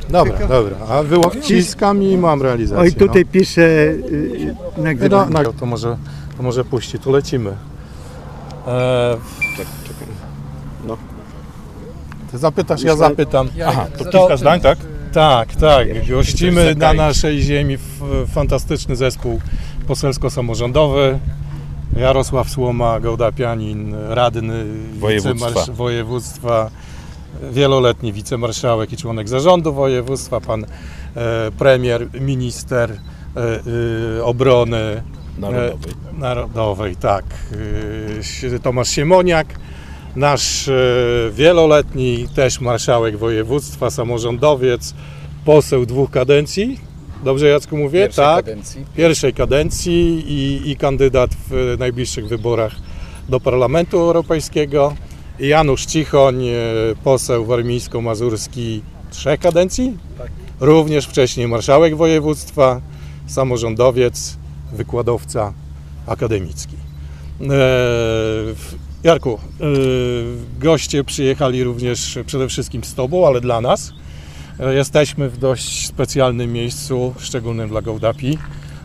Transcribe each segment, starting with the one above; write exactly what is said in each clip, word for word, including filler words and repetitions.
Dobra, dobra, a wyło- wciskam i mam realizację. Oj, tutaj no. pisze yy, nagrywanie. No, no, to, może, to może puści, tu lecimy. Eee, czekaj, czekaj. No. Ty zapytasz, ja zapytam. Aha, to kilka zdań, tak? Tak, tak. Gościmy na naszej ziemi fantastyczny zespół poselsko-samorządowy. Jarosław Słoma, gołdapianin, radny województwa. województwa, wieloletni wicemarszałek i członek zarządu województwa, pan e, premier, minister e, e, obrony narodowej. E, narodowej, tak. E, Tomasz Siemoniak, nasz e, wieloletni też marszałek województwa, samorządowiec, poseł dwóch kadencji. Dobrze, Jacku, mówię? Pierwszej tak. kadencji. Pierwszej kadencji i, i kandydat w najbliższych wyborach do Parlamentu Europejskiego. Janusz Cichoń, poseł warmińsko-mazurski trzech kadencji. Tak. Również wcześniej marszałek województwa, samorządowiec, wykładowca akademicki. E, Jarku, e, goście przyjechali również przede wszystkim z Tobą, ale dla nas. Jesteśmy w dość specjalnym miejscu, szczególnym dla Gołdapi.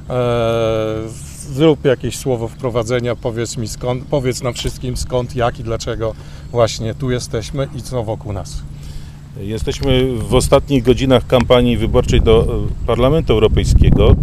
Zrób jakieś słowo wprowadzenia, powiedz mi skąd, powiedz nam wszystkim skąd, jak i dlaczego właśnie tu jesteśmy i co wokół nas. Jesteśmy w ostatnich godzinach kampanii wyborczej do Parlamentu Europejskiego.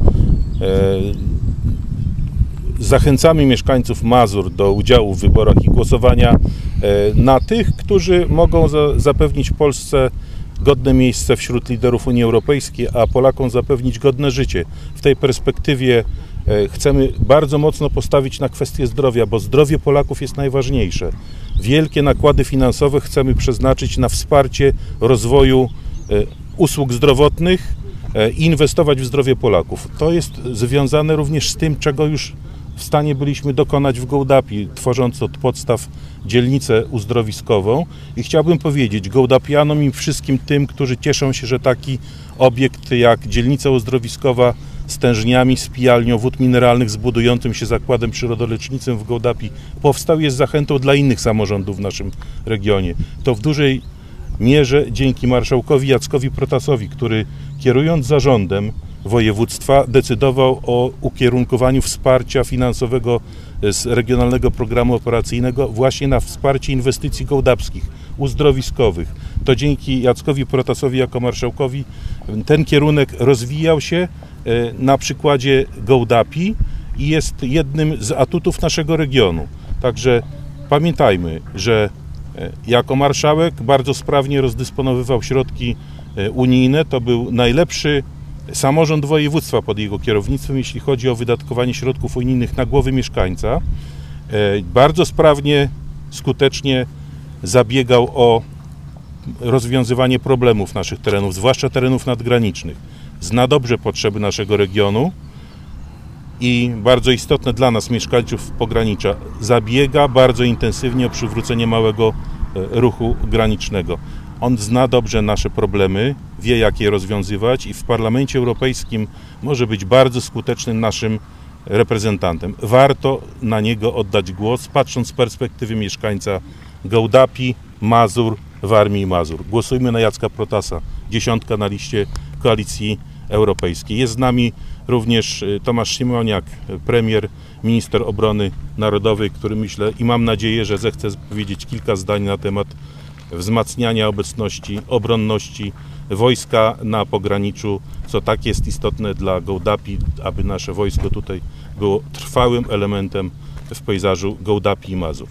Zachęcamy mieszkańców Mazur do udziału w wyborach i głosowania na tych, którzy mogą zapewnić Polsce godne miejsce wśród liderów Unii Europejskiej, a Polakom zapewnić godne życie. W tej perspektywie chcemy bardzo mocno postawić na kwestię zdrowia, bo zdrowie Polaków jest najważniejsze. Wielkie nakłady finansowe chcemy przeznaczyć na wsparcie rozwoju usług zdrowotnych i inwestować w zdrowie Polaków. To jest związane również z tym, czego już w stanie byliśmy dokonać w Gołdapi, tworząc od podstaw dzielnicę uzdrowiskową. I chciałbym powiedzieć gołdapianom i wszystkim tym, którzy cieszą się, że taki obiekt jak dzielnica uzdrowiskowa z tężniami, z pijalnią wód mineralnych, z budującym się zakładem przyrodoleczniczym w Gołdapi powstał, jest zachętą dla innych samorządów w naszym regionie. To w dużej mierze dzięki marszałkowi Jackowi Protasowi, który kierując zarządem województwa decydował o ukierunkowaniu wsparcia finansowego z Regionalnego Programu Operacyjnego właśnie na wsparcie inwestycji gołdapskich, uzdrowiskowych. To dzięki Jackowi Protasowi jako marszałkowi ten kierunek rozwijał się na przykładzie Gołdapi i jest jednym z atutów naszego regionu. Także pamiętajmy, że jako marszałek bardzo sprawnie rozdysponowywał środki unijne. To był najlepszy samorząd województwa pod jego kierownictwem, jeśli chodzi o wydatkowanie środków unijnych na głowę mieszkańca. Bardzo sprawnie, skutecznie zabiegał o rozwiązywanie problemów naszych terenów, zwłaszcza terenów nadgranicznych. Zna dobrze potrzeby naszego regionu i bardzo istotne dla nas, mieszkańców pogranicza, zabiega bardzo intensywnie o przywrócenie małego ruchu granicznego. On zna dobrze nasze problemy, wie jak je rozwiązywać i w Parlamencie Europejskim może być bardzo skutecznym naszym reprezentantem. Warto na niego oddać głos, patrząc z perspektywy mieszkańca Gołdapi, Mazur, Warmii i Mazur. Głosujmy na Jacka Protasa, dziesiątka na liście Koalicji Europejskiej. Jest z nami również Tomasz Siemoniak, premier, minister obrony narodowej, który myślę i mam nadzieję, że zechce powiedzieć kilka zdań na temat wzmacniania obecności, obronności wojska na pograniczu, co tak jest istotne dla Gołdapi, aby nasze wojsko tutaj było trwałym elementem w pejzażu Gołdapi i Mazur.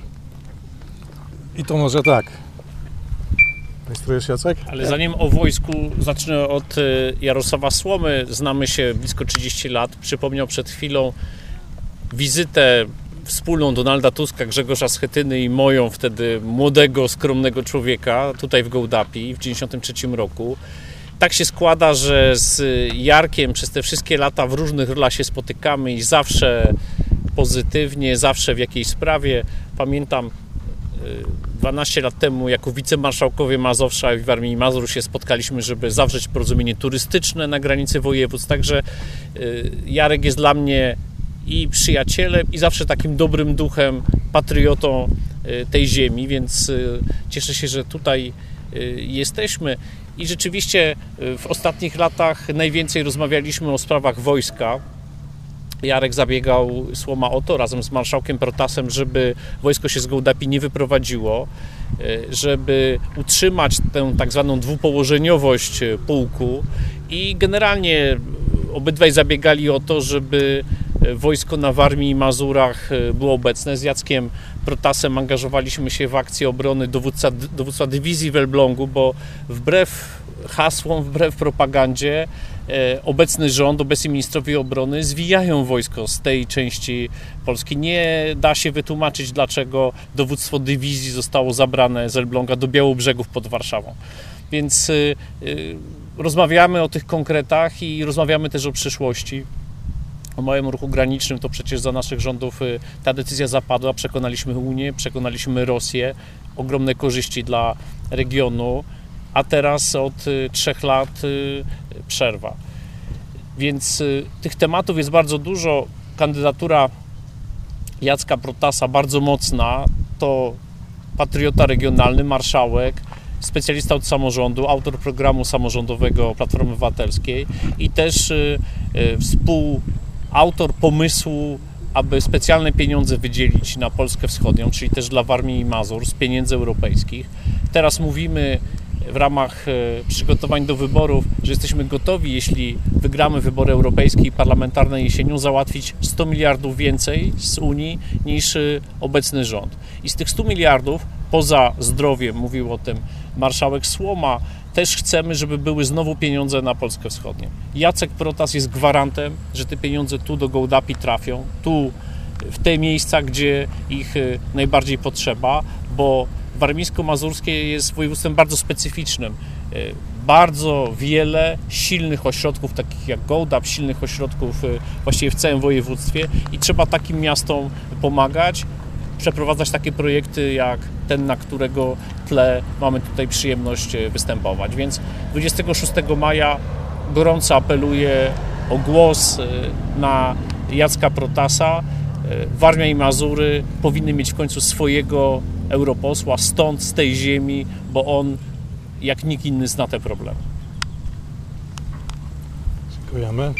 I to może tak. Rejestrujesz, Jacek? Ale zanim o wojsku, zacznę od Jarosława Słomy. Znamy się blisko trzydzieści lat. Przypomniał przed chwilą wizytę wspólną Donalda Tuska, Grzegorza Schetyny i moją wtedy młodego, skromnego człowieka tutaj w Gołdapi w tysiąc dziewięćset dziewięćdziesiątym trzecim roku. Tak się składa, że z Jarkiem przez te wszystkie lata w różnych rolach się spotykamy i zawsze pozytywnie, zawsze w jakiejś sprawie. Pamiętam dwanaście lat temu jako wicemarszałkowie Mazowsza i Warmii i Mazur się spotkaliśmy, żeby zawrzeć porozumienie turystyczne na granicy województw. Także Jarek jest dla mnie i przyjacielem, i zawsze takim dobrym duchem, patriotą tej ziemi, więc cieszę się, że tutaj jesteśmy. I rzeczywiście w ostatnich latach najwięcej rozmawialiśmy o sprawach wojska. Jarek zabiegał, Słoma, o to razem z marszałkiem Protasem, żeby wojsko się z Gołdapi nie wyprowadziło, żeby utrzymać tę tak zwaną dwupołożeniowość pułku i generalnie obydwaj zabiegali o to, żeby wojsko na Warmii i Mazurach było obecne. Z Jackiem Protasem angażowaliśmy się w akcję obrony dowódca, dowództwa dywizji w Elblągu, bo wbrew hasłom, wbrew propagandzie obecny rząd, obecni ministrowie obrony zwijają wojsko z tej części Polski. Nie da się wytłumaczyć, dlaczego dowództwo dywizji zostało zabrane z Elbląga do Białobrzegów pod Warszawą. Więc y, y, rozmawiamy o tych konkretach i rozmawiamy też o przyszłości. O małym ruchu granicznym to przecież za naszych rządów y, ta decyzja zapadła. Przekonaliśmy Unię, przekonaliśmy Rosję. Ogromne korzyści dla regionu. A teraz od y, trzech lat y, przerwa. Więc y, tych tematów jest bardzo dużo. Kandydatura Jacka Protasa bardzo mocna. To patriota regionalny, marszałek, specjalista od samorządu, autor programu samorządowego Platformy Obywatelskiej i też y, y, współautor pomysłu, aby specjalne pieniądze wydzielić na Polskę Wschodnią, czyli też dla Warmii i Mazur z pieniędzy europejskich. Teraz mówimy w ramach przygotowań do wyborów, że jesteśmy gotowi, jeśli wygramy wybory europejskie i parlamentarne jesienią, załatwić sto miliardów więcej z Unii niż obecny rząd. I z tych stu miliardów, poza zdrowiem, mówił o tym marszałek Słoma, też chcemy, żeby były znowu pieniądze na Polskę Wschodnią. Jacek Protas jest gwarantem, że te pieniądze tu do Gołdapi trafią, tu w te miejsca, gdzie ich najbardziej potrzeba, bo warmińsko-mazurskie jest województwem bardzo specyficznym. Bardzo wiele silnych ośrodków, takich jak Gołdap, silnych ośrodków właściwie w całym województwie i trzeba takim miastom pomagać, przeprowadzać takie projekty jak ten, na którego tle mamy tutaj przyjemność występować. Więc dwudziestego szóstego maja gorąco apeluję o głos na Jacka Protasa. Warmia i Mazury powinny mieć w końcu swojego europosła stąd, z tej ziemi, bo on jak nikt inny zna te problemy. Dziękujemy.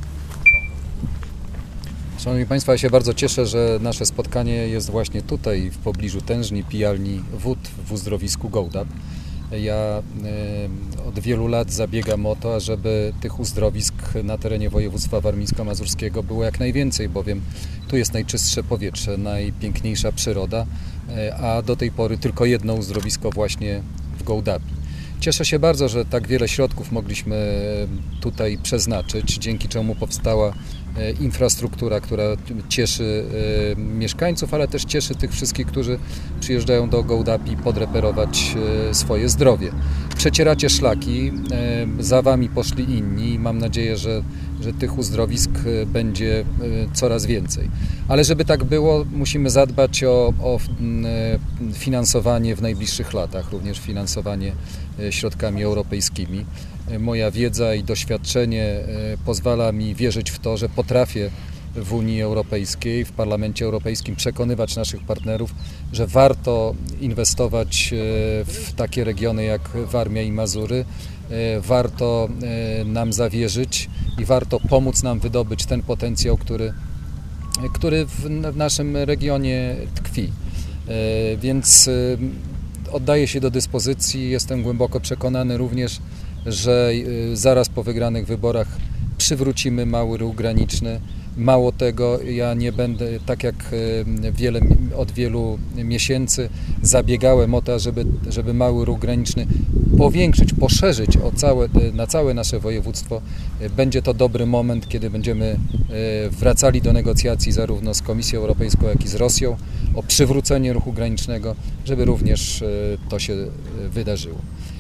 Szanowni Państwo, ja się bardzo cieszę, że nasze spotkanie jest właśnie tutaj, w pobliżu tężni, pijalni wód w uzdrowisku Gołdap. Ja y, od wielu lat zabiegam o to, żeby tych uzdrowisk na terenie województwa warmińsko-mazurskiego było jak najwięcej, bowiem tu jest najczystsze powietrze, najpiękniejsza przyroda, y, a do tej pory tylko jedno uzdrowisko właśnie w Gołdapi. Cieszę się bardzo, że tak wiele środków mogliśmy tutaj przeznaczyć, dzięki czemu powstała infrastruktura, która cieszy mieszkańców, ale też cieszy tych wszystkich, którzy przyjeżdżają do Gołdapi podreperować swoje zdrowie. Przecieracie szlaki, za Wami poszli inni i mam nadzieję, że, że tych uzdrowisk będzie coraz więcej. Ale żeby tak było, musimy zadbać o, o finansowanie w najbliższych latach, również finansowanie środkami europejskimi. Moja wiedza i doświadczenie pozwala mi wierzyć w to, że potrafię w Unii Europejskiej, w Parlamencie Europejskim przekonywać naszych partnerów, że warto inwestować w takie regiony jak Warmia i Mazury, warto nam zawierzyć i warto pomóc nam wydobyć ten potencjał, który, który w naszym regionie tkwi. Więc oddaję się do dyspozycji, jestem głęboko przekonany również, że zaraz po wygranych wyborach przywrócimy mały ruch graniczny. Mało tego, ja nie będę, tak jak wiele, od wielu miesięcy zabiegałem o to, żeby, żeby mały ruch graniczny powiększyć, poszerzyć o całe, na całe nasze województwo. Będzie to dobry moment, kiedy będziemy wracali do negocjacji zarówno z Komisją Europejską, jak i z Rosją o przywrócenie ruchu granicznego, żeby również to się wydarzyło.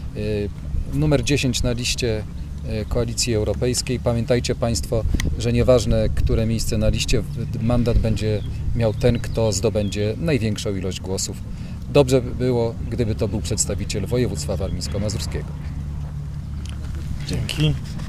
Numer dziesięć na liście Koalicji Europejskiej. Pamiętajcie Państwo, że nieważne, które miejsce na liście, mandat będzie miał ten, kto zdobędzie największą ilość głosów. Dobrze by było, gdyby to był przedstawiciel województwa warmińsko-mazurskiego. Dzięki.